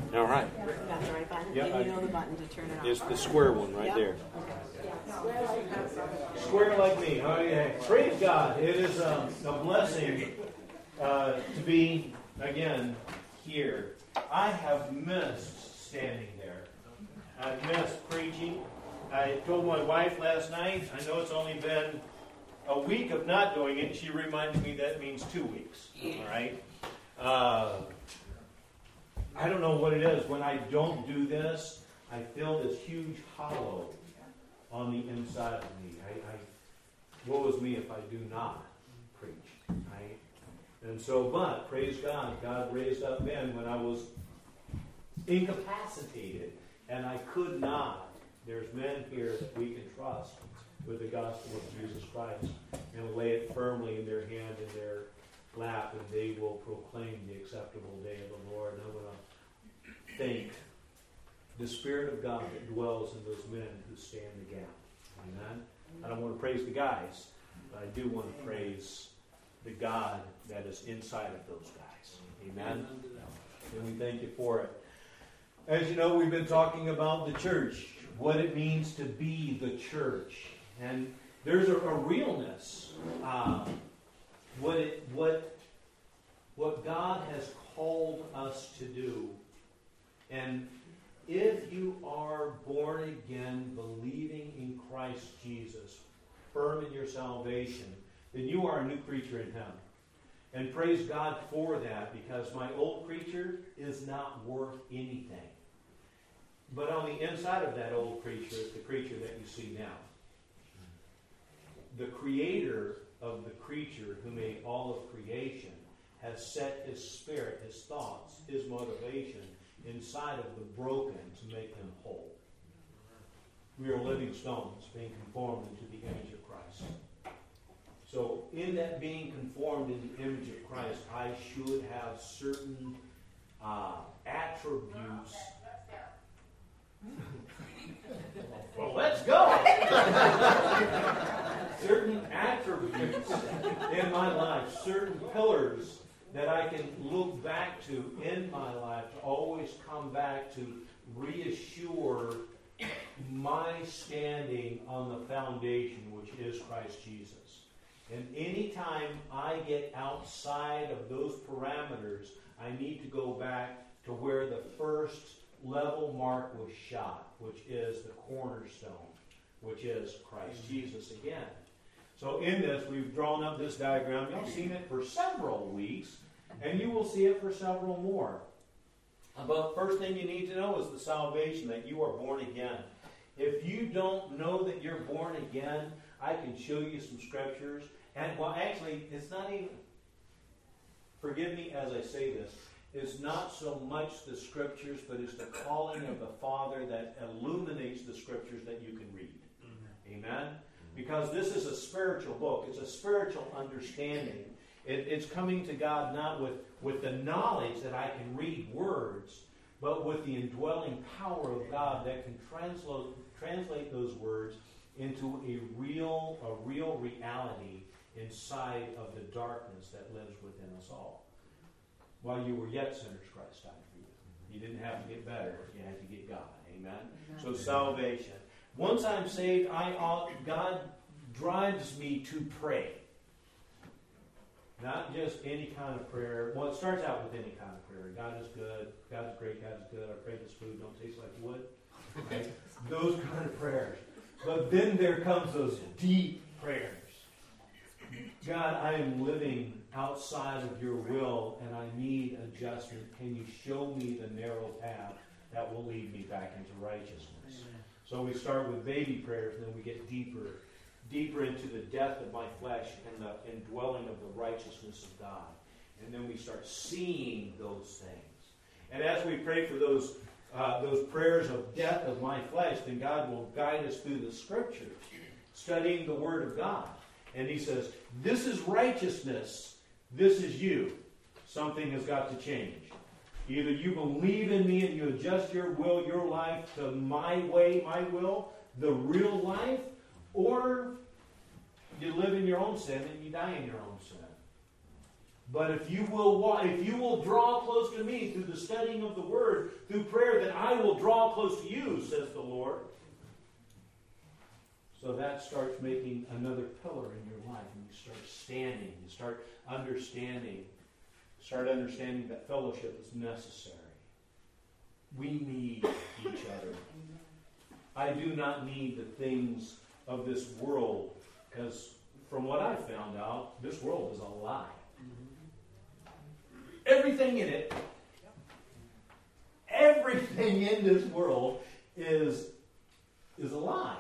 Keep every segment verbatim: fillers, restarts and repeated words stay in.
All right. You got the right button? Yep, and I- you know the button to turn it on. It's the square one right Yep. there. Square like me. Oh, yeah. Praise God. It is a, a blessing uh, to be, again, here. I have missed standing there. I've missed preaching. I told my wife last night, I know it's only been a week of not doing it. She reminded me that means two weeks. All right? Uh, I don't know what it is. When I don't do this, I feel this huge hollow on the inside of me. I, I, woe is me if I do not preach, right? And so, but, praise God, God raised up men when I was incapacitated, and I could not. There's men here that we can trust with the gospel of Jesus Christ, and lay it firmly in their hand, in their lap, and they will proclaim the acceptable day of the Lord. And I want to thank the Spirit of God that dwells in those men who stand the gap. Amen. I don't want to praise the guys, but I do want to praise the God that is inside of those guys. Amen. And we thank you for it. As you know, we've been talking about the church, what it means to be the church. And there's a, a realness. Um, what it, what what God has called us to do. And if you are born again, believing in Christ Jesus, firm in your salvation, then you are a new creature in Him. And praise God for that, because my old creature is not worth anything. But on the inside of that old creature is the creature that you see now. The Creator of the creature who made all of creation has set His spirit, His thoughts, His motivation inside of the broken to make them whole. We are living stones being conformed into the image of Christ. So in that being conformed in the image of Christ, I should have certain uh, attributes. Well, let's go! Certain attributes in my life, certain pillars that I can look back to in my life to always come back to reassure my standing on the foundation, which is Christ Jesus. And anytime I get outside of those parameters, I need to go back to where the first level mark was shot, which is the cornerstone, which is Christ Jesus again. So in this, we've drawn up this diagram. You've seen it for several weeks, and you will see it for several more. But first thing you need to know is the salvation, that you are born again. If you don't know that you're born again, I can show you some scriptures. And, well, actually, it's not even, forgive me as I say this, it's not so much the scriptures, but it's the calling of the Father that illuminates the scriptures that you can read. Mm-hmm. Amen? Because this is a spiritual book. It's a spiritual understanding. It, it's coming to God not with, with the knowledge that I can read words, but with the indwelling power of God that can translate, translate those words into a real, a real reality inside of the darkness that lives within us all. While you were yet sinners, Christ died for you. You didn't have to get better. You had to get God. Amen? Amen. So salvation. Once I'm saved, I ought, God drives me to pray. Not just any kind of prayer. Well, it starts out with any kind of prayer. God is good. God's great. God's good. I pray this food don't taste like wood. Right? Those kind of prayers. But then there comes those deep prayers. God, I am living outside of your will, and I need adjustment. Can you show me the narrow path that will lead me back into righteousness? Amen. So we start with baby prayers, and then we get deeper, deeper into the death of my flesh and the indwelling of the righteousness of God. And then we start seeing those things. And as we pray for those uh, those prayers of death of my flesh, then God will guide us through the Scriptures, studying the Word of God. And He says, this is righteousness. This is you. Something has got to change. Either you believe in me and you adjust your will, your life to my way, my will, the real life, or you live in your own sin and you die in your own sin. But if you will walk, if you will draw close to me through the studying of the Word, through prayer, then I will draw close to you, says the Lord. So that starts making another pillar in your life, and you start standing, you start understanding, start understanding that fellowship is necessary. We need each other. I do not need the things of this world, because from what I found out, this world is a lie. Everything in it, everything in this world is, is a lie.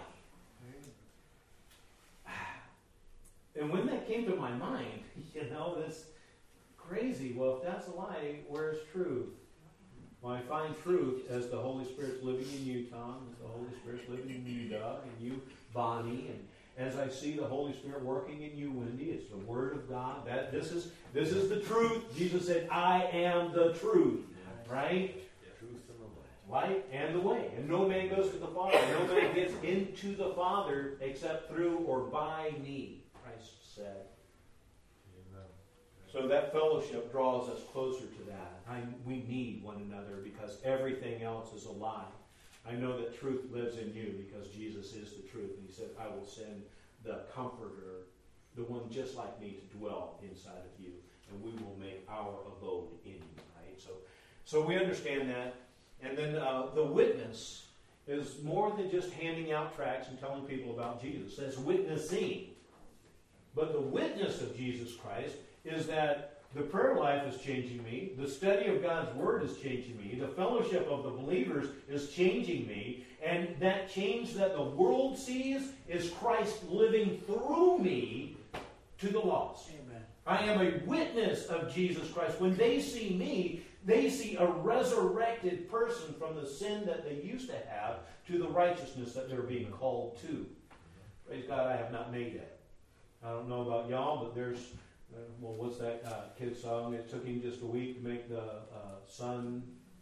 And when that came to my mind, you know, it's crazy. Well, if that's a lie, where's truth? Well, I find truth as the Holy Spirit's living in you, Tom, as the Holy Spirit's living in you, Doug, and you, Bonnie, and as I see the Holy Spirit working in you, Wendy, it's the Word of God. That this is this is the truth. Jesus said, "I am the truth." Right? Truth and the way. Right? And the way. And no man goes to the Father. No man gets into the Father except through or by me, Christ said. Amen. So that fellowship draws us closer to that. I, we need one another because everything else is a lie. I know that truth lives in you because Jesus is the truth. And he said, I will send the Comforter, the one just like me, to dwell inside of you. And we will make our abode in you. Right? So, so we understand that. And then uh, the witness is more than just handing out tracts and telling people about Jesus. That's witnessing. But the witness of Jesus Christ is that the prayer life is changing me. The study of God's Word is changing me. The fellowship of the believers is changing me. And that change that the world sees is Christ living through me to the lost. Amen. I am a witness of Jesus Christ. When they see me, they see a resurrected person from the sin that they used to have to the righteousness that they're being called to. Praise God, I have not made that. I don't know about y'all, but there's... Uh, well, what's that uh, kid's song? It took him just a week to make the uh, sun,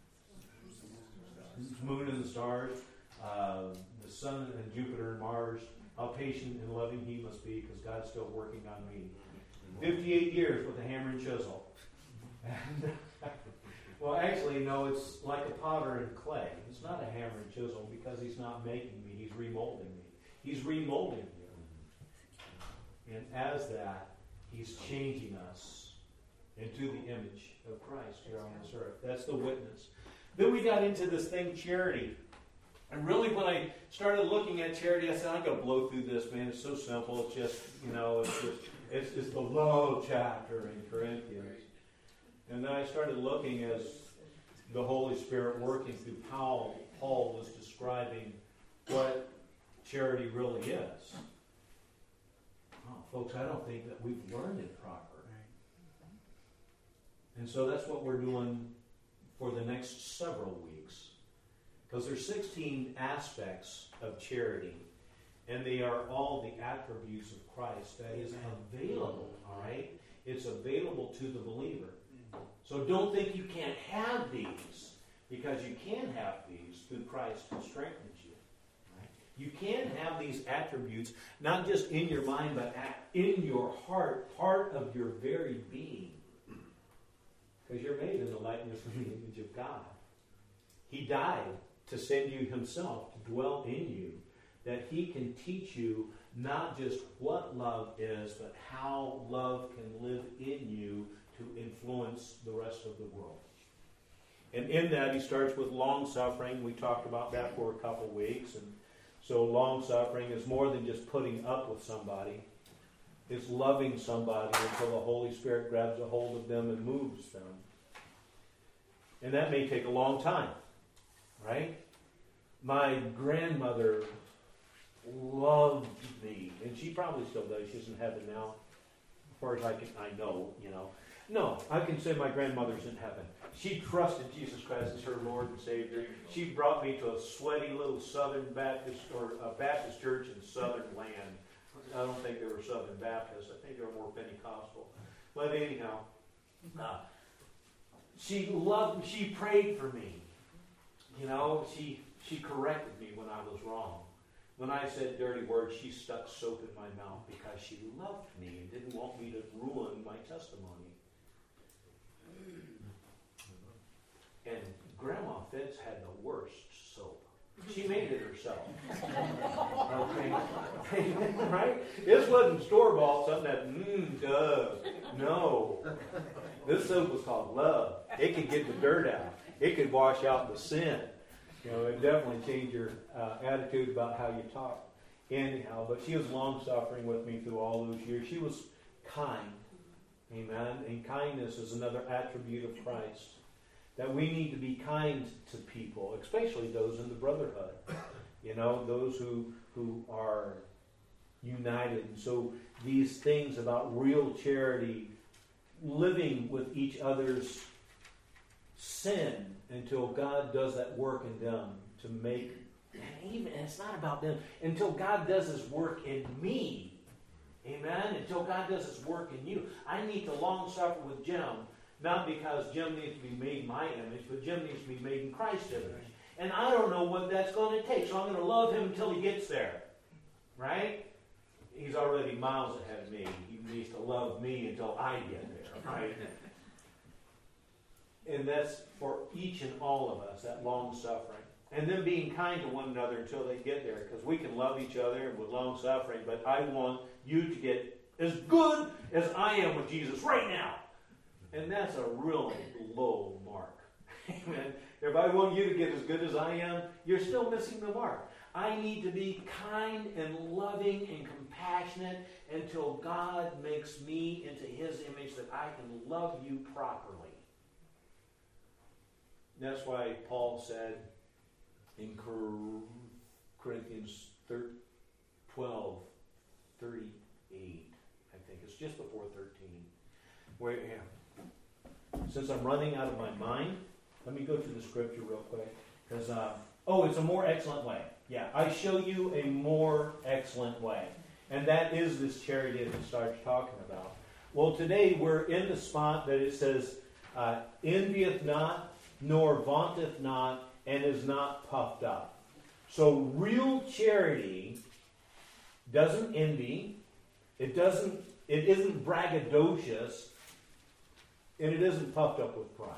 moon, and the stars, uh, the sun and Jupiter and Mars. How patient and loving he must be, because God's still working on me. fifty-eight years with a hammer and chisel. And, well, actually, no, it's like a potter and clay. It's not a hammer and chisel because he's not making me. He's remolding me. He's remolding you. And as that, he's changing us into the image of Christ here on this earth. That's the witness. Then we got into this thing, charity. And really, when I started looking at charity, I said, I'm going to blow through this, man. It's so simple. It's just, you know, it's just, it's, it's the love chapter in Corinthians. And then I started looking as the Holy Spirit working through Paul, Paul was describing what charity really is. Oh, folks, I don't think that we've learned it properly. And so that's what we're doing for the next several weeks. Because there's sixteen aspects of charity, and they are all the attributes of Christ that is available, all right? It's available to the believer. So don't think you can't have these, because you can have these through Christ who strengthens you. Right? You can have these attributes, not just in your mind, but in your heart, part of your very being. Because you're made in the likeness and the image of God. He died to send you himself to dwell in you, that he can teach you not just what love is, but how love can live in you to influence the rest of the world. And in that, he starts with long-suffering. We talked about that for a couple weeks. And so long-suffering is more than just putting up with somebody. It's loving somebody until the Holy Spirit grabs a hold of them and moves them. And that may take a long time, right? My grandmother loved me, and she probably still does. She's in heaven now, as far as I can, I know, you know. No, I can say my grandmother's in heaven. She trusted Jesus Christ as her Lord and Savior. She brought me to a sweaty little Southern Baptist or a Baptist church in Southern land. I don't think they were Southern Baptists. I think they were more Pentecostal. But anyhow, uh, she loved. She prayed for me. You know, she she corrected me when I was wrong. When I said dirty words, she stuck soap in my mouth because she loved me and didn't want me to ruin my testimony. Fitz had the worst soap. She made it herself. Okay. Right? This wasn't store-bought, something that, mmm, duh. No. This soap was called Love. It could get the dirt out. It could wash out the sin. You know, it definitely changed your uh, attitude about how you talk. Anyhow, but she was long-suffering with me through all those years. She was kind. Amen. And kindness is another attribute of Christ. That we need to be kind to people, especially those in the brotherhood. You know, those who who are united. And so these things about real charity, living with each other's sin until God does that work in them to make, and even, and it's not about them, until God does His work in me. Amen? Until God does His work in you. I need to long suffer with Jim, not because Jim needs to be made in my image, but Jim needs to be made in Christ's image. And I don't know what that's going to take, so I'm going to love him until he gets there. Right? He's already miles ahead of me. He needs to love me until I get there. Right? And that's for each and all of us, that long suffering. And then being kind to one another until they get there. Because we can love each other with long suffering, but I want you to get as good as I am with Jesus right now. And that's a really low mark. Amen. If I want you to get as good as I am, you're still missing the mark. I need to be kind and loving and compassionate until God makes me into His image that I can love you properly. That's why Paul said in Corinthians twelve thirty-eight, I think it's just before thirteen, where, yeah, since I'm running out of my mind, let me go to the scripture real quick. Because, uh, oh, it's a more excellent way. Yeah, I show you a more excellent way. And that is this charity that it starts talking about. Well, today we're in the spot that it says, uh, envieth not, nor vaunteth not, and is not puffed up. So real charity doesn't envy, it doesn't, it isn't braggadocious, and it isn't puffed up with pride.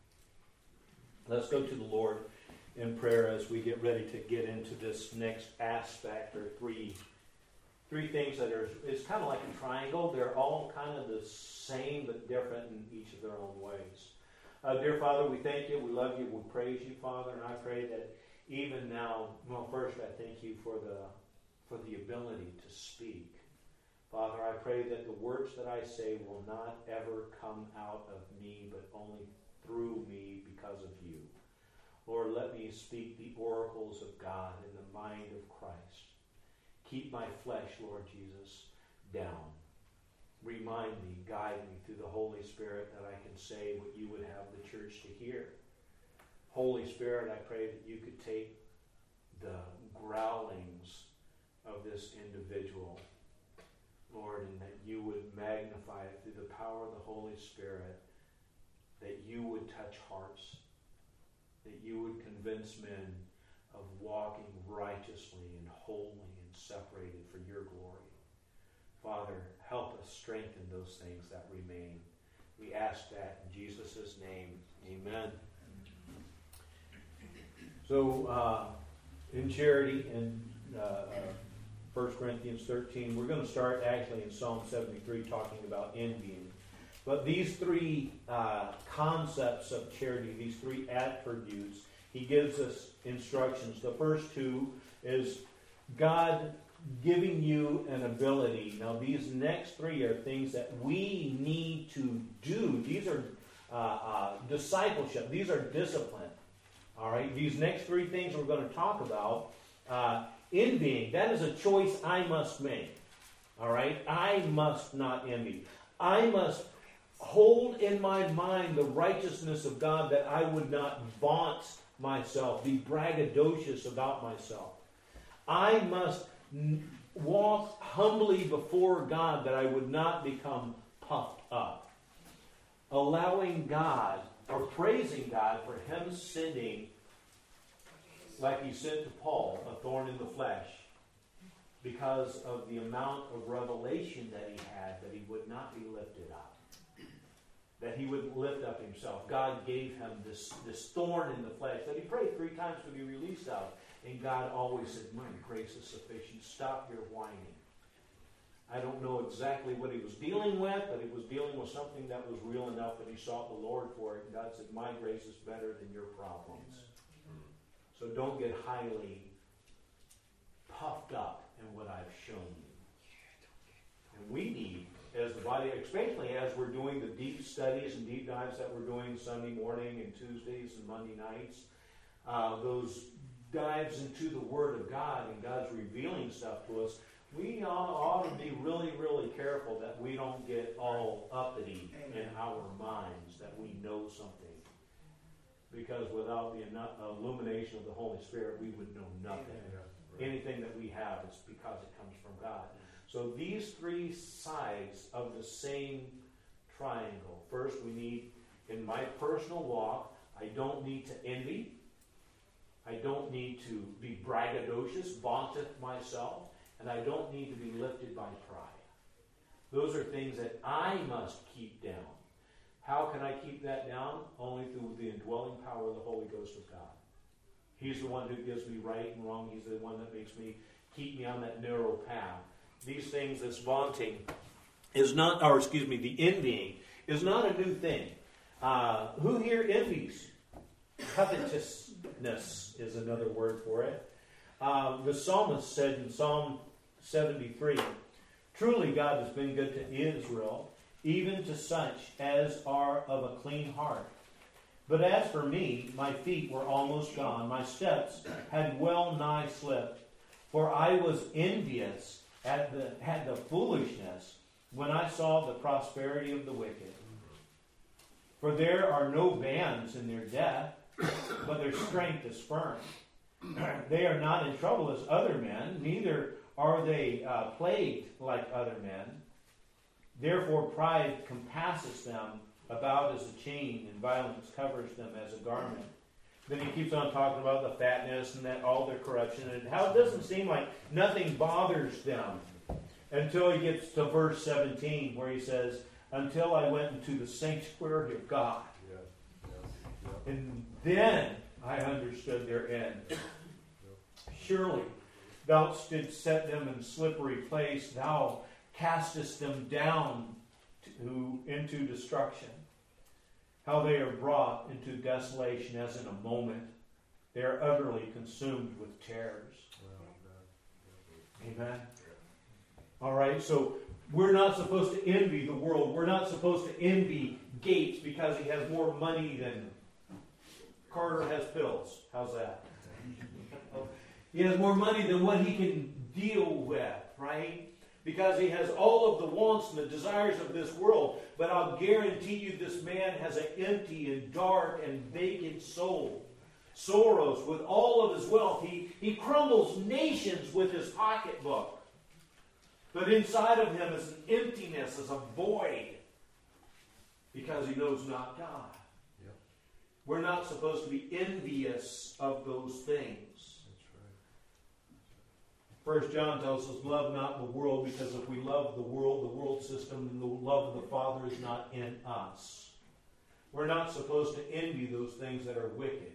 Let's go to the Lord in prayer as we get ready to get into this next aspect, or three three things that are, it's kind of like a triangle. They're all kind of the same but different in each of their own ways. Uh, dear Father, we thank you, we love you, we praise you, Father, and I pray that even now, well, first I thank you for the for the ability to speak. Father, I pray that the words that I say will not ever come out of me, but only through me because of you. Lord, let me speak the oracles of God in the mind of Christ. Keep my flesh, Lord Jesus, down. Remind me, guide me through the Holy Spirit that I can say what you would have the church to hear. Holy Spirit, I pray that you could take the growlings of this individual, Lord, and that you would magnify it through the power of the Holy Spirit, that you would touch hearts, that you would convince men of walking righteously and holy and separated for your glory. Father, help us strengthen those things that remain. We ask that in Jesus' name. Amen. So, uh, in charity, in uh, First Corinthians thirteen, we're going to start actually in Psalm seventy-three talking about envying. But these three uh, concepts of charity, these three attributes, he gives us instructions. The first two is God giving you an ability. Now, these next three are things that we need to do. These are uh, uh, discipleship. These are discipline. All right? These next three things we're going to talk about. Uh, envying, that is a choice I must make. All right? I must not envy. I must hold in my mind the righteousness of God, that I would not vaunt myself, be braggadocious about myself. I must walk humbly before God, that I would not become puffed up. Allowing God, or praising God for Him sending, like He sent to Paul, a thorn in the flesh, because of the amount of revelation that he had, that he would not be lifted up. that he wouldn't lift up himself. God gave him this, this thorn in the flesh that he prayed three times to be released out of. And God always said, my grace is sufficient. Stop your whining. I don't know exactly what he was dealing with, but he was dealing with something that was real enough that he sought the Lord for it. And God said, my grace is better than your problems. So don't get highly puffed up in what I've shown you. And we need, as the body, especially as we're doing the deep studies and deep dives that we're doing Sunday morning and Tuesdays and Monday nights, uh, those dives into the Word of God and God's revealing stuff to us, we ought, ought to be really, really careful that we don't get all uppity in our minds, that we know something. Because without the illumination of the Holy Spirit, we would know nothing. Anything that we have is because it comes from God. So these three sides of the same triangle. First, we need, in my personal walk, I don't need to envy. I don't need to be braggadocious, vaunteth myself. And I don't need to be lifted by pride. Those are things that I must keep down. How can I keep that down? Only through the indwelling power of the Holy Ghost of God. He's the one who gives me right and wrong. He's the one that makes me keep me on that narrow path. These things, this vaunting, is not, or excuse me, the envying, is not a new thing. Uh, who here envies? Covetousness is another word for it. Uh, the psalmist said in Psalm seventy-three, truly God has been good to Israel, even to such as are of a clean heart. But as for me, my feet were almost gone. My steps had well nigh slipped. For I was envious at the, at the foolishness when I saw the prosperity of the wicked. For there are no bands in their death, but their strength is firm. They are not in trouble as other men, neither are they uh, plagued like other men. Therefore pride compasses them about as a chain, and violence covers them as a garment. Then he keeps on talking about the fatness and that all their corruption, and how it doesn't seem like nothing bothers them until he gets to verse seventeen, where he says, until I went into the sanctuary of God. Yeah. Yeah. Yeah. And then I understood their end. Surely thou didst set them in slippery place. Thou castest them down to, into destruction. How they are brought into desolation as in a moment. They are utterly consumed with terrors. Amen. All right, so we're not supposed to envy the world. We're not supposed to envy Gates because he has more money than Carter has pills. How's that? He has more money than what he can deal with, right? Because he has all of the wants and the desires of this world. But I'll guarantee you this man has an empty and dark and vacant soul. Soros, with all of his wealth, he, he crumbles nations with his pocketbook. But inside of him is an emptiness, is a void. Because he knows not God. Yep. We're not supposed to be envious of those things. First John tells us, love not the world, because if we love the world, the world system, then the love of the Father is not in us. We're not supposed to envy those things that are wicked.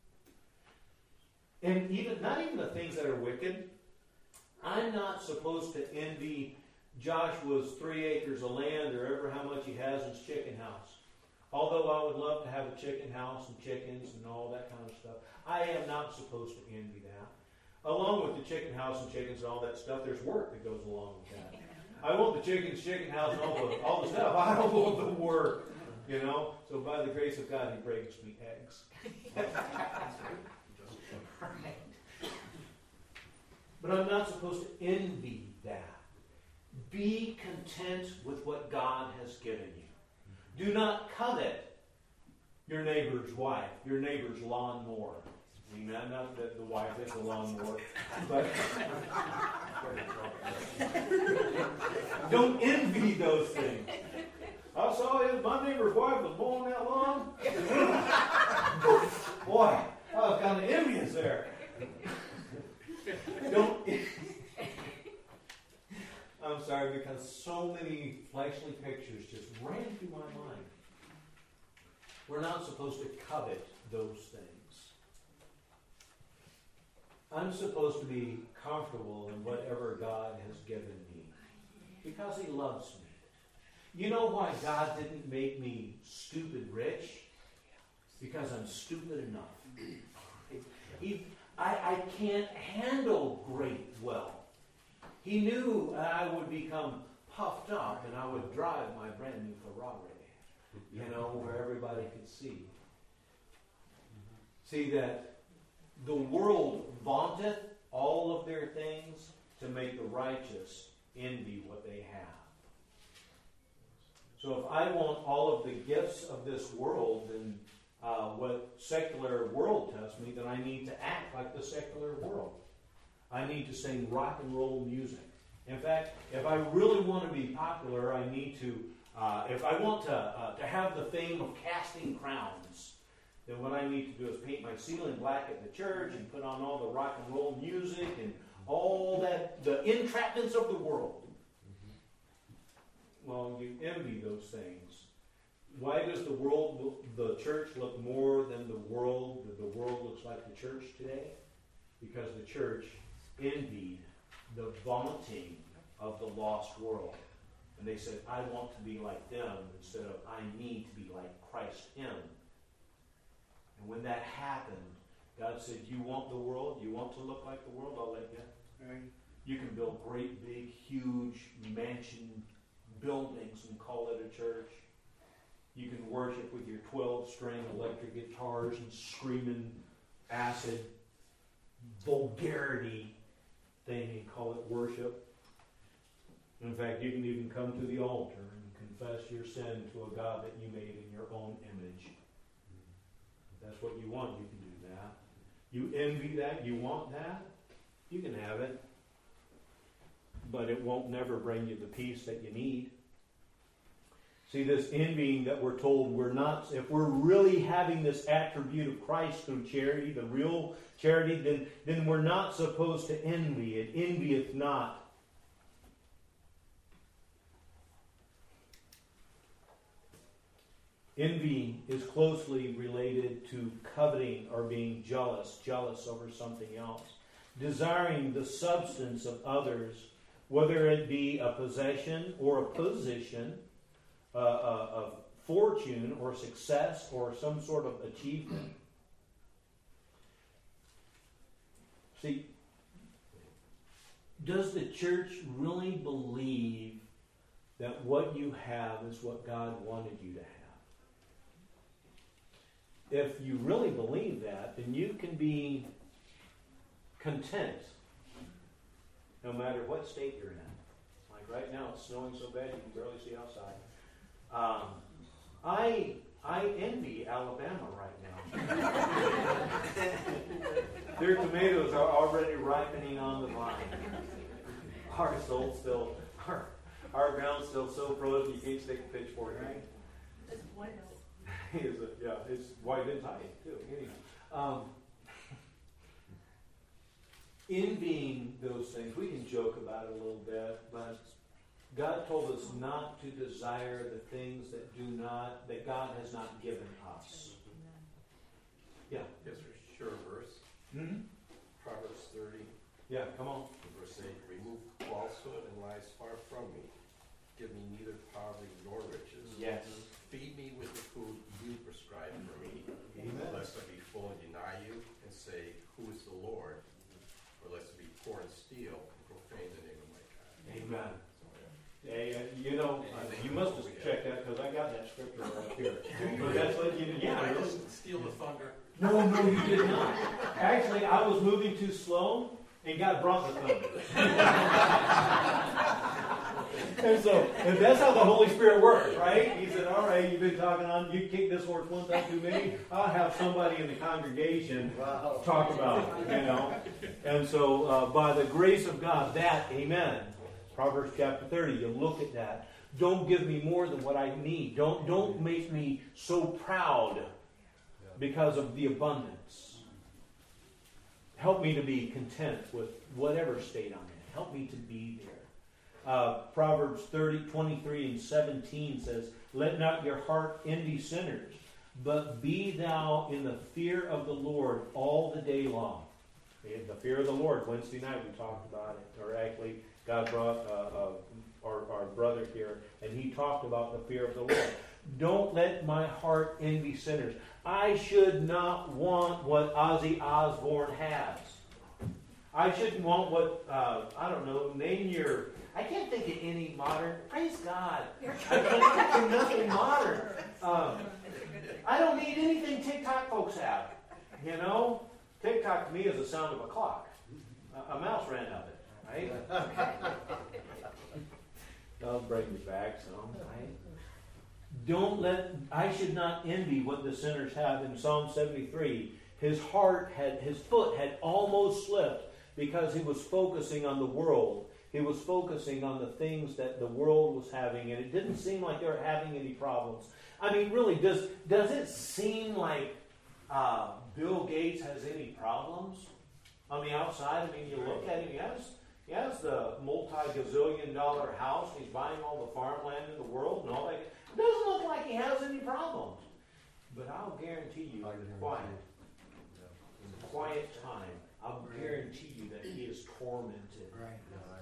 And even not even the things that are wicked. I'm not supposed to envy Joshua's three acres of land or ever how much he has in his chicken house. Although I would love to have a chicken house and chickens and all that kind of stuff, I am not supposed to envy that. Along with the chicken house and chickens and all that stuff, there's work that goes along with that. I want the chickens, chicken house, and all the, all the stuff. I don't want the work, you know. So by the grace of God, he brings me eggs. But I'm not supposed to envy that. Be content with what God has given you. Do not covet your neighbor's wife, your neighbor's lawnmower. Amen. Not that the wife is the lawnmower, but don't envy those things. I saw his, my neighbor's wife was mowing that lawn. Boy, I was kind of envious there. Don't. I'm sorry, because so many fleshly pictures just ran through my mind. We're not supposed to covet those things. I'm supposed to be comfortable in whatever God has given me because He loves me. You know why God didn't make me stupid rich? Because I'm stupid enough. He, I, I can't handle great wealth. He knew I would become puffed up and I would drive my brand new Ferrari, you know, where everybody could see. See that the world vaunteth all of their things to make the righteous envy what they have. So if I want all of the gifts of this world, then uh, what secular world tells me, then I need to act like the secular world. I need to sing rock and roll music. In fact, if I really want to be popular, I need to, uh, if I want to, uh, to have the fame of casting crowns, then what I need to do is paint my ceiling black at the church and put on all the rock and roll music and all that, the entrapments of the world. Well, you envy those things. Why does the world, the church look more than the world, the world looks like the church today? Because the church envied the vomiting of the lost world. And they said, I want to be like them instead of I need to be like Christ in. And when that happened, God said, you want the world? You want to look like the world? I'll let you. Right. You can build great, big, huge mansion buildings and call it a church. You can worship with your twelve-string electric guitars and screaming acid vulgarity thing and call it worship. In fact, you can even come to the altar and confess your sin to a God that you made in your own image. If that's what you want, you can do that. You envy that, you want that, you can have it. But it won't never bring you the peace that you need. See, this envying that we're told we're not, if we're really having this attribute of Christ through charity, the real charity, then, then we're not supposed to envy. It envieth not. Envy is closely related to coveting or being jealous, jealous over something else. Desiring the substance of others, whether it be a possession or a position, uh, a, a fortune or success or some sort of achievement. See, does the church really believe that what you have is what God wanted you to have? If you really believe that, then you can be content no matter what state you're in. Like right now, it's snowing so bad you can barely see outside. Um, I I envy Alabama right now. Their tomatoes are already ripening on the vine. Our soul's still, our, our ground's still so frozen you can't stick a pitchfork in it. It's white. It's a, yeah, it's white and tight too. Anyway, um, envying those things, we can joke about it a little bit, but God told us not to desire the things that do not, that God has not given us. Yeah. Yes, sir. Sure verse. Mm-hmm. Proverbs thirty. Yeah, come on. Verse eight. Remove falsehood and lies far from me. Give me neither poverty nor riches. Yes. Feed me with the food you prescribe for me. Amen. Lest I be full and deny you and say, who is the Lord? Or lest I be poor and steal and profane the name of my God. Amen. Hey, uh, you know, uh, you must have checked that because I got that scripture right here. But that's what you, yeah. I didn't steal the thunder. No, no, you did not. Actually, I was moving too slow, and God brought the thunder. And so, and that's how the Holy Spirit works, right? He said, all right, you've been talking on, you kicked this horse one time too many, I'll have somebody in the congregation wow. talk about it, you know. And so, uh, by the grace of God, that, amen. Proverbs chapter thirty, you look at that. Don't give me more than what I need. Don't, don't make me so proud because of the abundance. Help me to be content with whatever state I'm in. Help me to be there. Uh, Proverbs thirty, twenty-three and seventeen says, let not your heart envy sinners, but be thou in the fear of the Lord all the day long. The fear of the Lord. Wednesday night we talked about it, or actually God brought uh, uh, our, our brother here, and he talked about the fear of the Lord. Don't let my heart envy sinners. I should not want what Ozzy Osbourne has. I shouldn't want what, uh, I don't know, name your, I can't think of any modern, praise God. I can't think of nothing modern. Um, I don't need anything TikTok folks have. You know? TikTok to me is the sound of a clock. A, a mouse ran up it, right? That'll break your back some, right? Don't let, I should not envy what the sinners have. In Psalm seventy-three, his heart had, his foot had almost slipped because he was focusing on the world. He was focusing on the things that the world was having, and it didn't seem like they were having any problems. I mean, really, does does it seem like uh, Bill Gates has any problems on the outside? I mean, you look at him, he has, he has the multi-gazillion dollar house, he's buying all the farmland in the world and all that. It doesn't look like he has any problems. But I'll guarantee you, in quiet, in quiet time, I'll guarantee you that he is tormented. Right.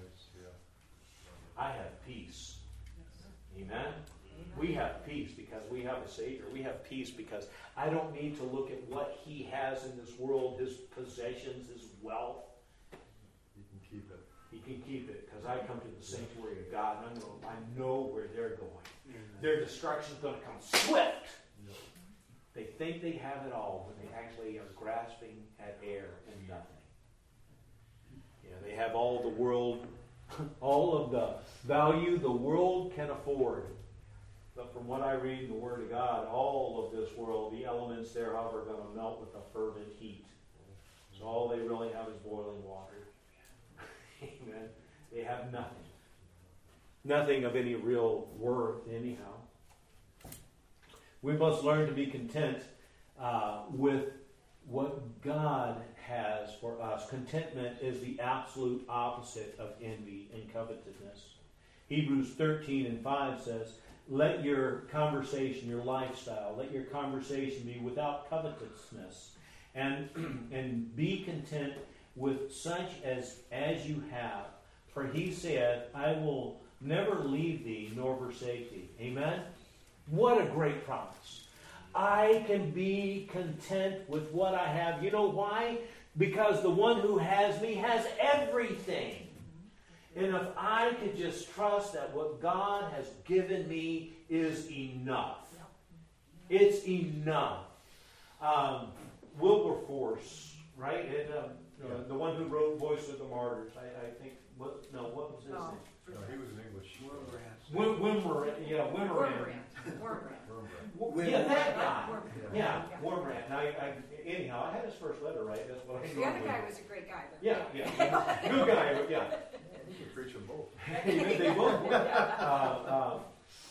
I have peace. Amen? We have peace because we have a Savior. We have peace because I don't need to look at what he has in this world, his possessions, his wealth. You can keep it. He can keep it because I come to the sanctuary of God and I know, I know where they're going. Mm-hmm. Their destruction is going to come swift. Yep. They think they have it all when they actually are grasping at air and nothing. Yeah, they have all the world, all of the value the world can afford. But from what I read in the Word of God, all of this world, the elements thereof are going to melt with a fervent heat. So all they really have is boiling water. Amen. They have nothing. Nothing of any real worth anyhow. We must learn to be content uh, with what God has for us. Contentment is the absolute opposite of envy and covetousness. Hebrews thirteen and five says, let your conversation, your lifestyle, let your conversation be without covetousness, and and be content with such as as you have. For he said, I will never leave thee nor forsake thee. Amen? What a great promise. I can be content with what I have. You know why? Because the one who has me has everything. And if I could just trust that what God has given me is enough. It's enough. Um, Wilberforce, right? And, um, uh, the one who wrote Voice of the Martyrs. I, I think, what, no, what was his Oh. name? No, he was an English. Wim, Wimmer, yeah, Wimmerand. Wormbrand. Yeah, that guy. Wormbrand. Yeah, Wimmerand. Now, I, I, anyhow, I had his first letter right. That's what I The other normally guy do. was a great guy. But Yeah, yeah. Good guy, but yeah. You can preach them both. Amen, they both were. Uh, uh,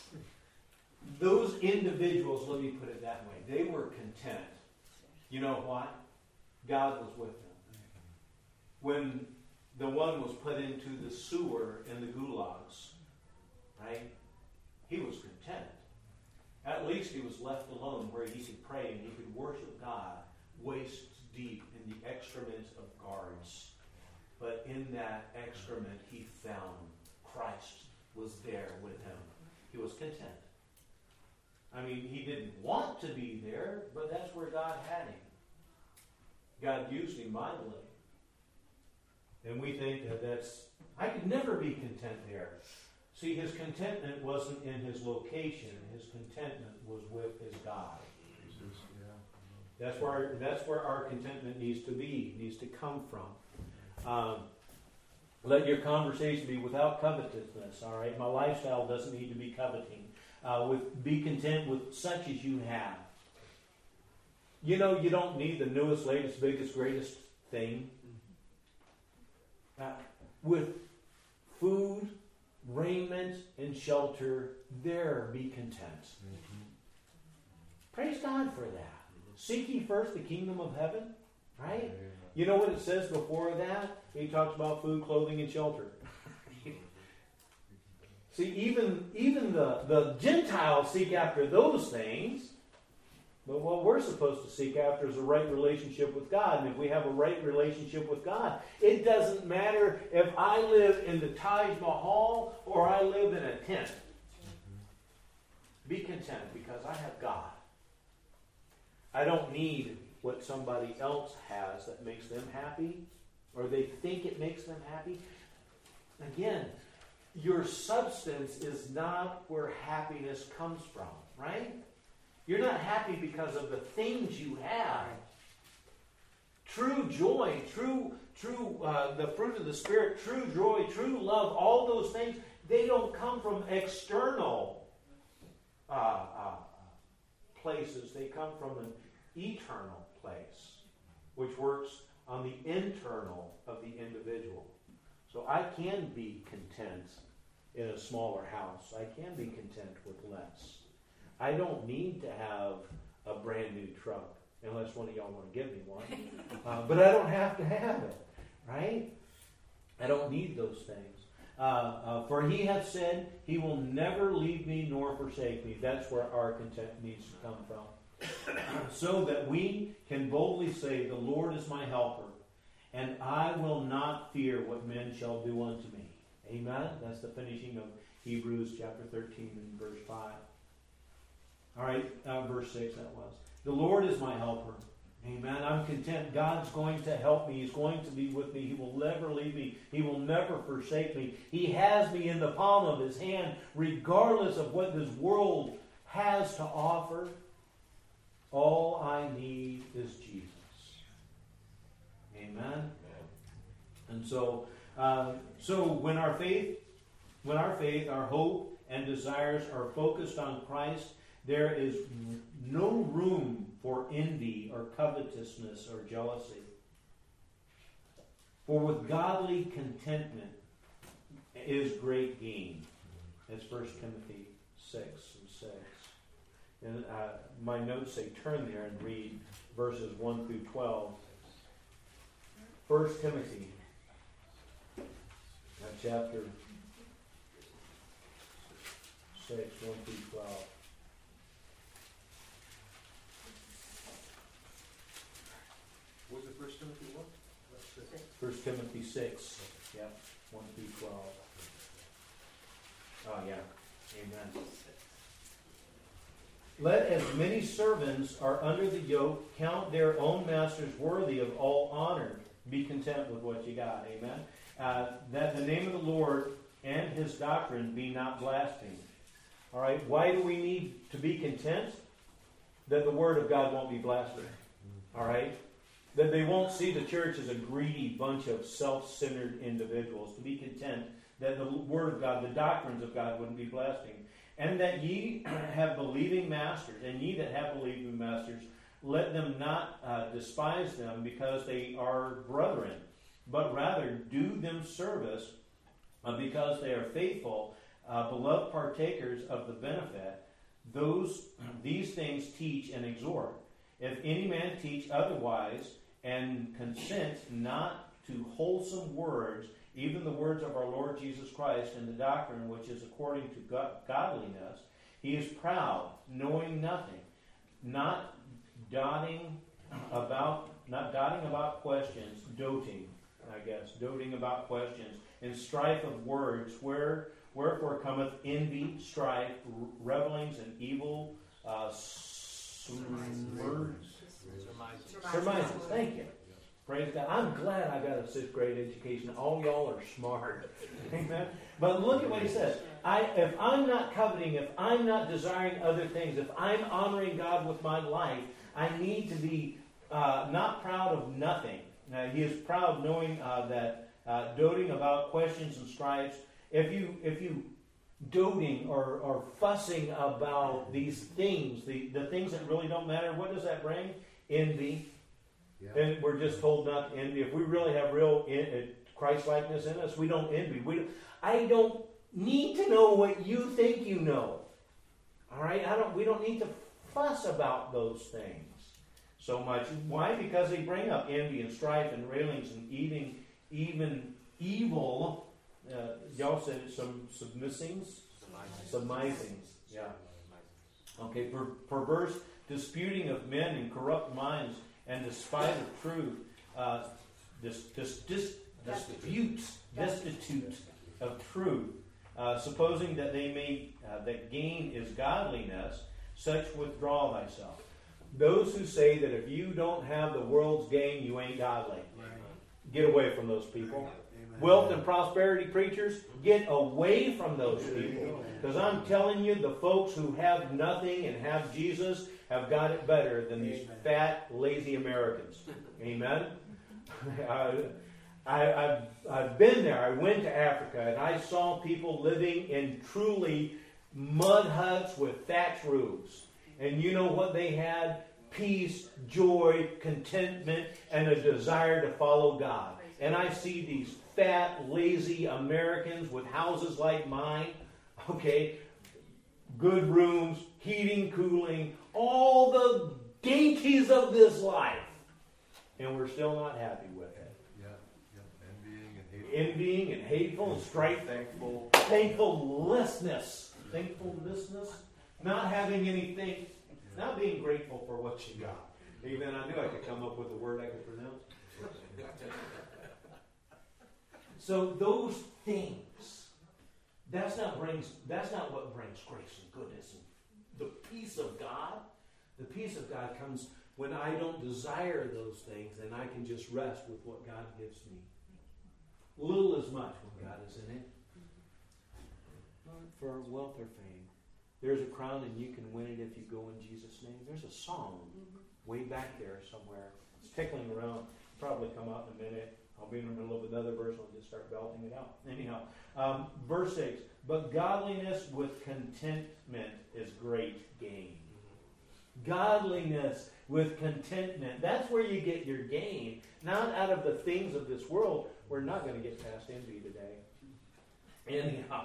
those individuals, let me put it that way, they were content. You know why? God was with them. When the one was put into the sewer in the gulags, right? He was content. At least he was left alone where he could pray and he could worship God waist deep in the excrement of guards. But in that excrement he found Christ was there with him. He was content. I mean, he didn't want to be there, but that's where God had him. God used him mightily. And we think that that's, I could never be content there. See, his contentment wasn't in his location. His contentment was with his God. That's where, that's where our contentment needs to be, needs to come from. Um, let your conversation be without covetousness, all right? My lifestyle doesn't need to be coveting. Uh, with be content with such as you have. You know, you don't need the newest, latest, biggest, greatest thing. Uh, with food, raiment, and shelter, there be content. Mm-hmm. Praise God for that. Seek ye first the kingdom of heaven, right? Amen. You know what it says before that? He talks about food, clothing, and shelter. See, even, even the, the Gentiles seek after those things. But what we're supposed to seek after is a right relationship with God. And if we have a right relationship with God, it doesn't matter if I live in the Taj Mahal or I live in a tent. Be content because I have God. I don't need what somebody else has that makes them happy, or they think it makes them happy. Again, your substance is not where happiness comes from, right? You're not happy because of the things you have. True joy, true, true, uh, the fruit of the Spirit, true joy, true love, all those things, they don't come from external uh, uh, places. They come from an eternal place, which works on the internal of the individual. So I can be content in a smaller house. I can be content with less. I don't need to have a brand new truck, unless one of y'all want to give me one. Uh, but I don't have to have it, right? I don't need those things. Uh, uh, for he hath said, he will never leave me nor forsake me. That's where our content needs to come from. So that we can boldly say, the Lord is my helper, and I will not fear what men shall do unto me. Amen? That's the finishing of Hebrews chapter thirteen and verse five. All right, uh, verse six that was. The Lord is my helper. Amen. I'm content. God's going to help me. He's going to be with me. He will never leave me. He will never forsake me. He has me in the palm of His hand, regardless of what this world has to offer. All I need is Jesus. Amen. Amen. And so, uh, so when our faith, when our faith, our hope, and desires are focused on Christ, there is no room for envy or covetousness or jealousy. For with godly contentment is great gain. That's First Timothy six and six. And uh, my notes say turn there and read verses one through twelve. First Timothy, uh, chapter six, one through twelve. Was it First Timothy what? First Timothy six, yeah, one through twelve. Oh yeah, amen. Let as many servants are under the yoke count their own masters worthy of all honor. Be content with what you got, amen. Uh, that the name of the Lord and His doctrine be not blasphemed. All right, why do we need to be content? That the Word of God won't be blasphemed. All right. That they won't see the church as a greedy bunch of self-centered individuals. To be content that the Word of God, the doctrines of God wouldn't be blasphemed. And that ye have believing masters, and ye that have believing masters, let them not uh, despise them because they are brethren, but rather do them service uh, because they are faithful, uh, beloved partakers of the benefit. Those these things teach and exhort. If any man teach otherwise, and consent not to wholesome words, even the words of our Lord Jesus Christ, and the doctrine which is according to God- godliness, he is proud, knowing nothing, not dotting about, not dotting about questions, doting, I guess, doting about questions, and strife of words, where wherefore cometh envy, strife, revelings, and evil uh, words. Surmises. Thank you. Praise God. I'm glad I got a sixth grade education. All y'all are smart. Amen. But look at what he says. I, if I'm not coveting, if I'm not desiring other things, if I'm honoring God with my life, I need to be uh, not proud of nothing. Now, he is proud knowing uh, that uh, doting about questions and strifes. If you if you doting or, or fussing about these things, the, the things that really don't matter, what does that bring? Envy. Yeah. And we're just told not to envy. If we really have real in, uh, Christ-likeness in us, we don't envy. We don't, I don't need to know what you think you know. All right? I don't. We don't need to fuss about those things so much. Why? Because they bring up envy and strife and railings and eating, even evil. Uh, y'all said some submissings? Submisings. Yeah. Okay, per, perverse disputing of men in corrupt minds, and despite of truth, uh, dis, dis, dis, disputes, destitute of truth, uh, supposing that they may uh, that gain is godliness, such withdraw thyself. Those who say that if you don't have the world's gain, you ain't godly. Get away from those people. Wealth and prosperity preachers, get away from those people. Because I'm telling you, the folks who have nothing and have Jesus have got it better than these fat, lazy Americans. Amen? I, I, I've, I've been there. I went to Africa and I saw people living in truly mud huts with thatch roofs. And you know what they had? Peace, joy, contentment, and a desire to follow God. And I see these fat, lazy Americans with houses like mine, okay, good rooms, heating, cooling, all the dainties of this life. And we're still not happy with it. Yeah, yeah. Envying and hateful. Envying and hateful and strife. Thankful. Thankfulness. Thankfulness. Not having anything. Not being grateful for what you got. Even I knew I could come up with a word I could pronounce. So those things, that's not brings. That's not what brings grace and goodness and the peace of God. The peace of God comes when I don't desire those things, and I can just rest with what God gives me. Little as much when God is in it. Not for wealth or fame. There's a crown and you can win it if you go in Jesus' name. There's a song way back there somewhere. It's tickling around. Probably come out in a minute. I'll be in the middle of another verse. I'll just start belting it out. Anyhow, um, verse six. But godliness with contentment is great gain. Godliness with contentment. That's where you get your gain. Not out of the things of this world. We're not going to get past envy today. Anyhow.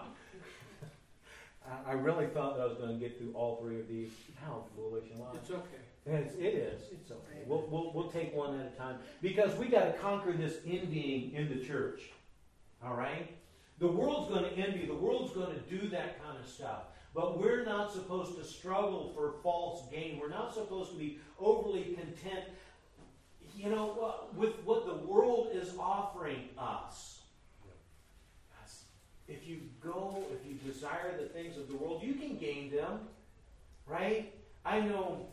I really thought that I was going to get through all three of these. How foolish am I? It's okay. It's, it is. It's okay. We'll, we'll, we'll take one at a time. Because we got to conquer this envying in the church. All right? The world's going to envy. The world's going to do that kind of stuff. But we're not supposed to struggle for false gain. We're not supposed to be overly content, you know, with what the world is offering us. If you go, if you desire the things of the world, you can gain them, right? I know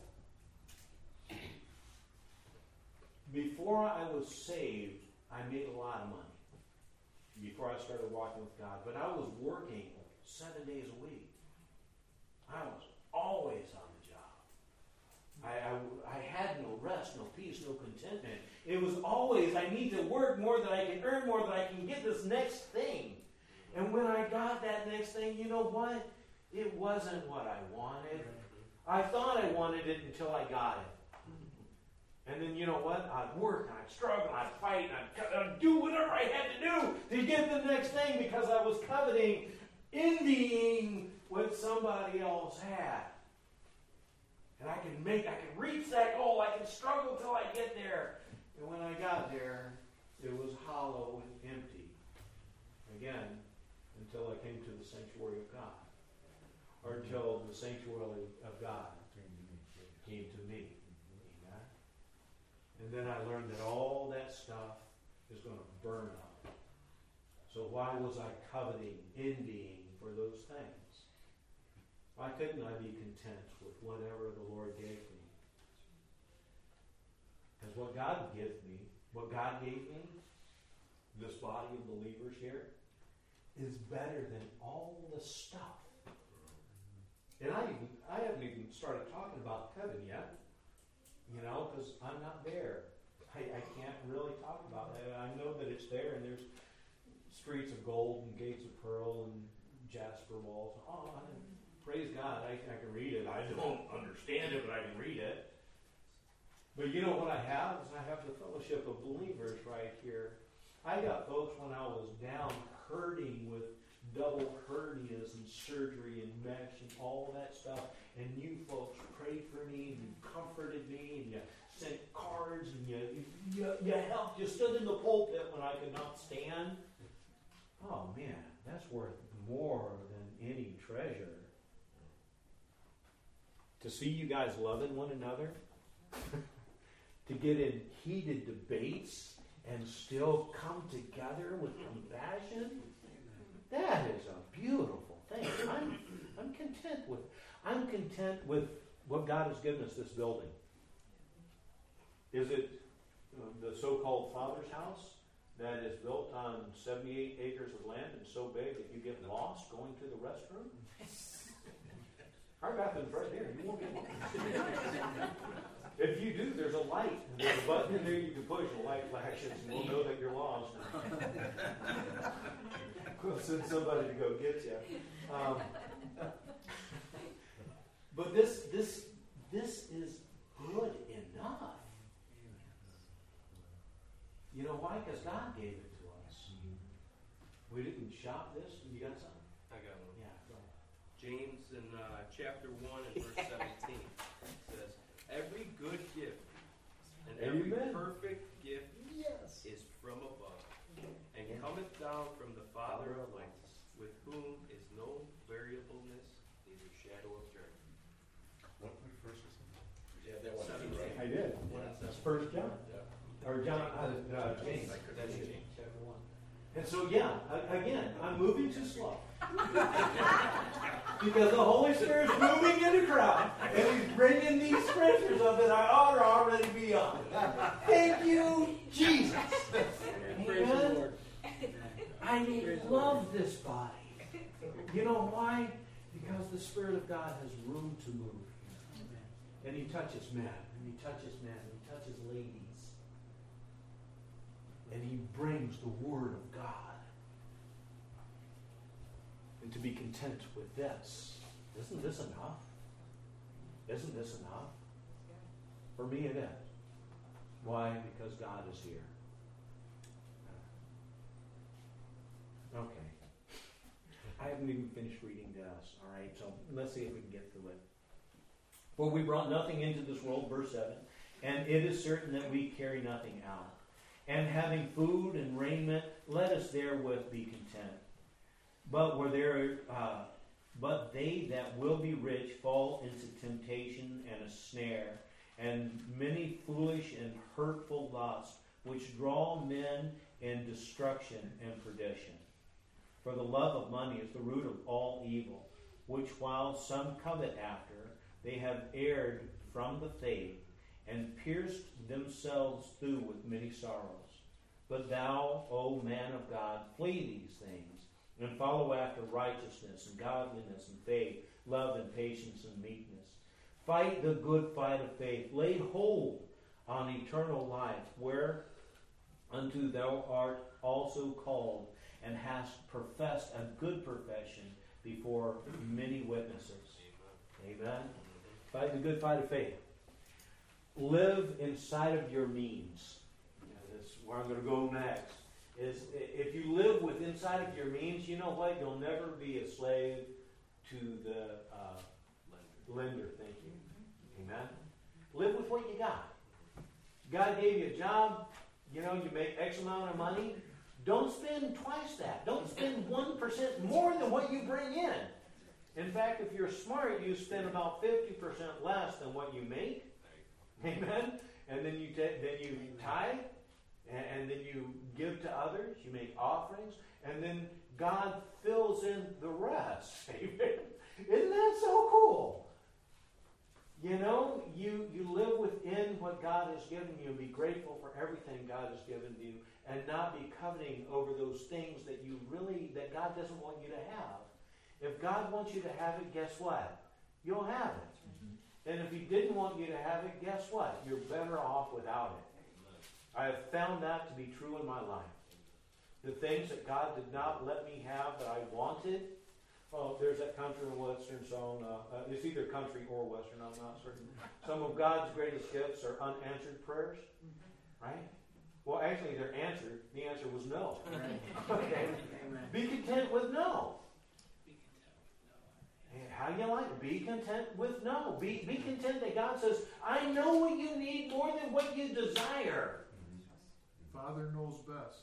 before I was saved, I made a lot of money before I started walking with God. But I was working seven days a week. I was always on the job. I, I, I had no rest, no peace, no contentment. It was always, I need to work more than I can earn more than I can get this next thing. And when I got that next thing, you know what? It wasn't what I wanted. I thought I wanted it until I got it. And then you know what? I'd work, and I'd struggle, and I'd fight, and I'd, I'd do whatever I had to do to get the next thing because I was coveting, envying what somebody else had. And I can make, I can reach that goal, I can struggle till I get there. And when I got there, it was hollow and empty. Again, until I came to the sanctuary of God. Or until the sanctuary of God came to me. Amen? And then I learned that all that stuff is going to burn up. So why was I coveting, envying for those things? Why couldn't I be content with whatever the Lord gave me? Because what God gave me, what God gave me, this body of believers here, is better than all the stuff. And I even, I haven't even started talking about heaven yet, you know, because I'm not there. I, I can't really talk about that. I know that it's there, and there's streets of gold and gates of pearl and jasper walls. Oh, I, praise God, I, I can read it. I don't understand it, but I can read it. But you know what I have is I have the fellowship of believers right here. I got folks when I was down hurting with double hernias and surgery and mesh and all that stuff, and you folks prayed for me and you comforted me and you sent cards and you you, you helped. You stood in the pulpit when I could not stand. Oh man, that's worth more than any treasure. to see you guys loving one another, to get in heated debates and still come together with compassion, that is a beautiful thing. I'm, I'm content with, I'm content with what God has given us, this building. Is it uh, the so-called Father's house that is built on seventy-eight acres of land and so big that you get lost going to the restroom? Our bathroom's right here. You won't get lost. If you do, there's a light. There's a button in there you can push, and the light flashes, and we'll know that you're lost. We'll send somebody to go get you. Um, but this, this, this is good enough. You know why? Because God gave it to us. We didn't shop this. You got something? I got one. Yeah, go ahead. James in uh, chapter one and verse seventeen says, "Every good gift and every Amen. perfect gift Yes. is from above, and cometh down from the Father of lights, with whom is no variableness, neither shadow of turning." What we first was Yeah, that one, Seventeen. right? I did. That's First John. Or John, uh, uh, James. That's James. Chapter one. And so, yeah, I, again, I'm moving too slow. Because the Holy Spirit's moving in the crowd, and He's bringing these scriptures up that I ought to already be on. Thank you, Jesus. Amen. I love this body. You know why? Because the Spirit of God has room to move. And He touches men, and He touches men, and He touches ladies. And He brings the Word of God. And to be content with this. Isn't this enough? Isn't this enough? For me it is. Why? Because God is here. Okay. I haven't even finished reading this. All right, so let's see if we can get through it. For we brought nothing into this world, verse seven, and it is certain that we carry nothing out. And having food and raiment, let us therewith be content. But were there, uh, but they that will be rich fall into temptation and a snare, and many foolish and hurtful lusts, which draw men in destruction and perdition. For the love of money is the root of all evil, which while some covet after, they have erred from the faith, and pierced themselves through with many sorrows. But thou, O man of God, flee these things, and follow after righteousness and godliness and faith, love and patience and meekness. Fight the good fight of faith. Lay hold on eternal life, whereunto thou art also called, and hast professed a good profession before many witnesses. Amen. Amen. Fight the good fight of faith. Live inside of your means. That's where I'm going to go next. Is if you live with inside of your means, you know what? You'll never be a slave to the uh, lender. lender. Thank you. Amen. Live with what you got. God gave you a job. You know, you make X amount of money. Don't spend twice that. Don't spend one percent more than what you bring in. In fact, if you're smart, you spend about fifty percent less than what you make. Amen. And then you t- then you tithe, and, and then you give to others. You make offerings, and then God fills in the rest. Amen. Isn't that so cool? You know, you you live within what God has given you, and be grateful for everything God has given you, and not be coveting over those things that you really that God doesn't want you to have. If God wants you to have it, guess what? You'll have it. And if He didn't want you to have it, guess what? You're better off without it. I have found that to be true in my life. The things that God did not let me have that I wanted. Well, there's that country and western song. Uh, uh, it's either country or western. I'm not certain. Some of God's greatest gifts are unanswered prayers, right? Well, actually, they're answered. The answer was no. Okay. Be content with no. How do you like it? Be content with no. Be, be content that God says, I know what you need more than what you desire. Father knows best.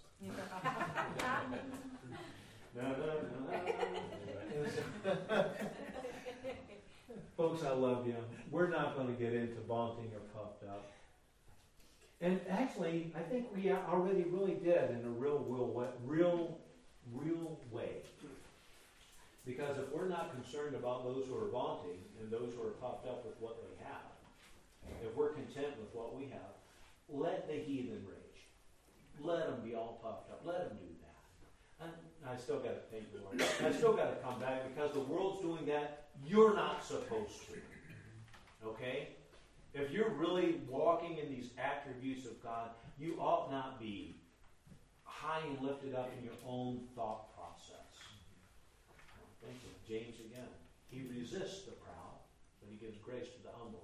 no, no, no, no. Folks, I love you. We're not going to get into vaunting or puffed up. And actually, I think we already really did in a real, real, way, real, real way. Because if we're not concerned about those who are vaunting and those who are puffed up with what they have, if we're content with what we have, let the heathen rage. Let them be all puffed up. Let them do that. And I still got to thank you, Lord. I still got to come back because the world's doing that. You're not supposed to. Okay? If you're really walking in these attributes of God, you ought not be high and lifted up in your own thought process. Thank you. James again. He resists the proud, but he gives grace to the humble.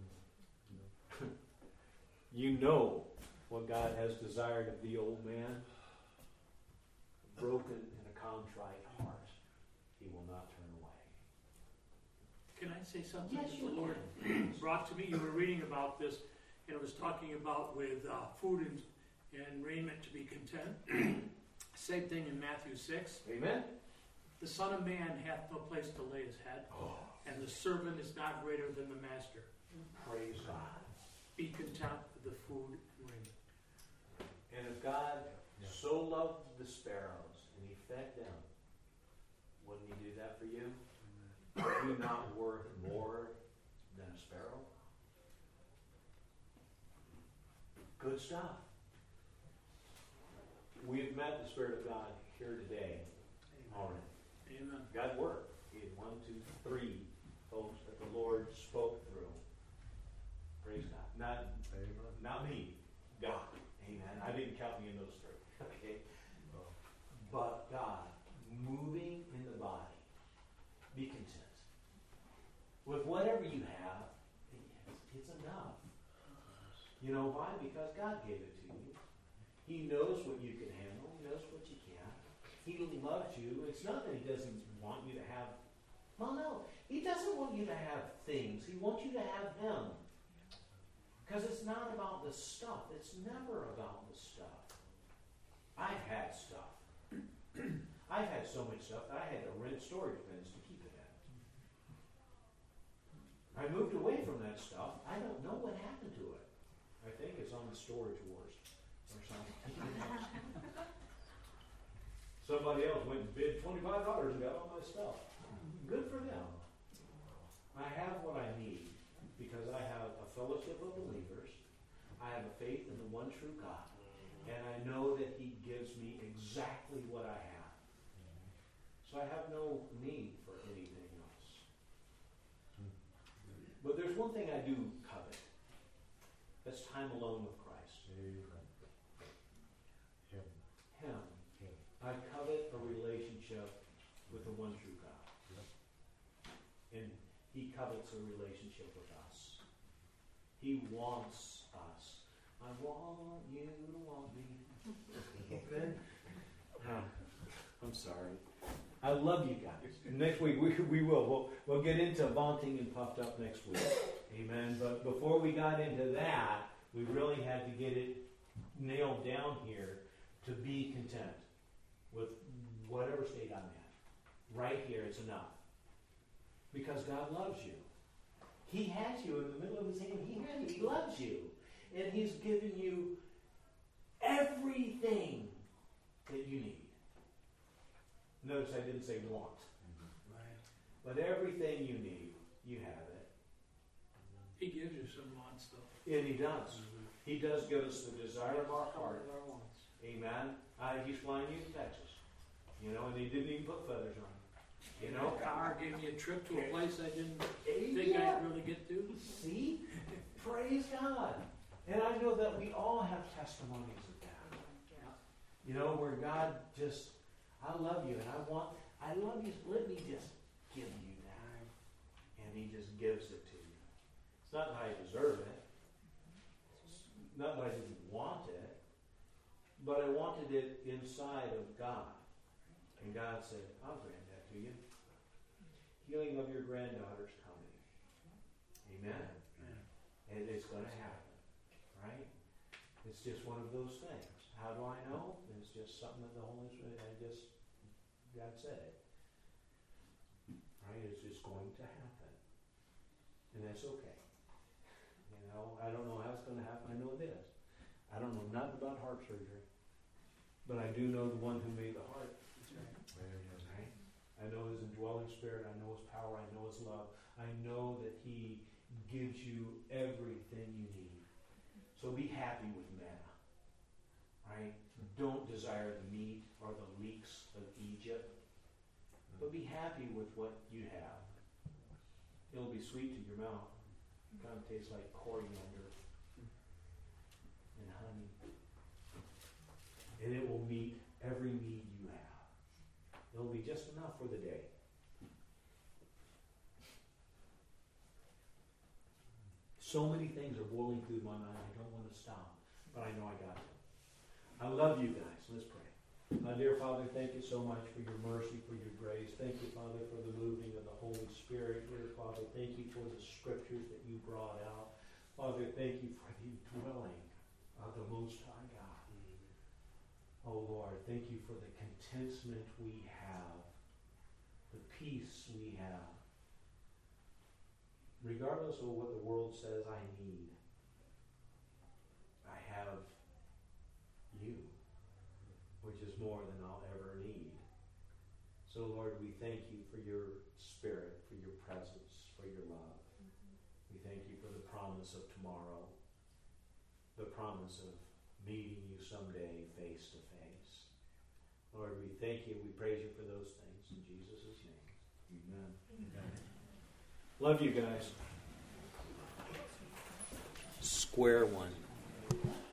You know what God has desired of the old man. A broken and a contrite heart. He will not turn away. Can I say something Yes, that you the Lord brought to me? You were reading about this, and it was talking about with uh, food and, and raiment to be content. Same thing in Matthew six. Amen? The Son of Man hath no place to lay his head, Oh, and the servant is not greater than the master. praise God. Be content with the food and raiment. And if God so loved the sparrows and he fed them, wouldn't he do that for you? Are you not worth more than a sparrow? Good stuff. We've met the Spirit of God here today already. Amen. God worked. He had one, two, three folks that the Lord spoke through. Praise God. Not, not me. God. Amen. I didn't count me in those three. Okay. But God moving in the body. Be content. With whatever you have, it's enough. You know why? Because God gave it to you. He knows what you can handle. He knows what you can't. He loves you. It's not that he doesn't want you to have, well, no. He doesn't want you to have things. He wants you to have him. Because it's not about the stuff. It's never about the stuff. I've had stuff. I've had so much stuff that I had to rent storage bins to keep it in. I moved away from that stuff. I don't know what happened to it. I think it's on the Storage Wars or something. Somebody else went and bid twenty-five dollars and got all my stuff. Good for them. I have what I need because I have a fellowship of believers. I have a faith in the one true God. And I know that he gives me exactly what I have. So I have no need for anything else. But there's one thing I do covet. That's time alone with Christ. Him. Him. I covet a relationship with the one true God. And he covets a relationship with us. He wants us. I want you to want me. Amen. I'm sorry. I love you guys. Next week we, we will. We'll we'll get into vaunting and puffed up next week. Amen. But before we got into that, we really had to get it nailed down here to be content with whatever state I'm in. Right here, it's enough. Because God loves you. He has you in the middle of his hand. He has you. He loves you. And he's given you everything that you need. Notice I didn't say want. Right. But everything you need, you have it. He gives you some want stuff. And he does. Mm-hmm. He does give us the desire of our heart. Our wants. Amen. Uh, he's flying you to Texas. You know, and he didn't even put feathers on it. You know? Car gave me a trip to a place I didn't Hey, think yeah. I'd really get to. See? Praise God. And I know that we all have testimonies of that. You know, where God just, I love you and I want, I love you, let me just give you that. And he just gives it to you. It's not that I deserve it. It's not that I didn't want it. But I wanted it inside of God. And God said, I'll grant that to you. Healing of your granddaughter's coming. Amen. And it's going to happen. Right? It's just one of those things. How do I know? It's just something that the Holy Spirit, I just, God said it. Right? It's just going to happen. And that's okay. You know, I don't know how it's going to happen. I know this. I don't know nothing about heart surgery. But I do know the one who made the heart. Right? I know his indwelling spirit. I know his power. I know his love. I know that he gives you everything you need. So be happy with manna. Right? Don't desire the meat or the leeks of Egypt. But be happy with what you have. It'll be sweet to your mouth. It kind of tastes like coriander and honey. And it will meet every need you have. It'll be just enough for the day. So many things are boiling through my mind. I don't want to stop, but I know I got to. I love you guys. Let's pray. My dear Father, thank you so much for your mercy, for your grace. Thank you, Father, for the moving of the Holy Spirit. Dear Father, thank you for the scriptures that you brought out. Father, thank you for the dwelling of the Most High God. Oh Lord, thank you for the contentment we have, the peace we have. Regardless of what the world says I need, I have you, which is more than I'll ever need. So Lord, we thank you for your spirit, for your presence, for your love. We thank you for the promise of tomorrow, the promise of meeting you someday face to face. Lord, we thank you. We praise you for those things. In Jesus' name, amen. Amen. Love you guys. Square one.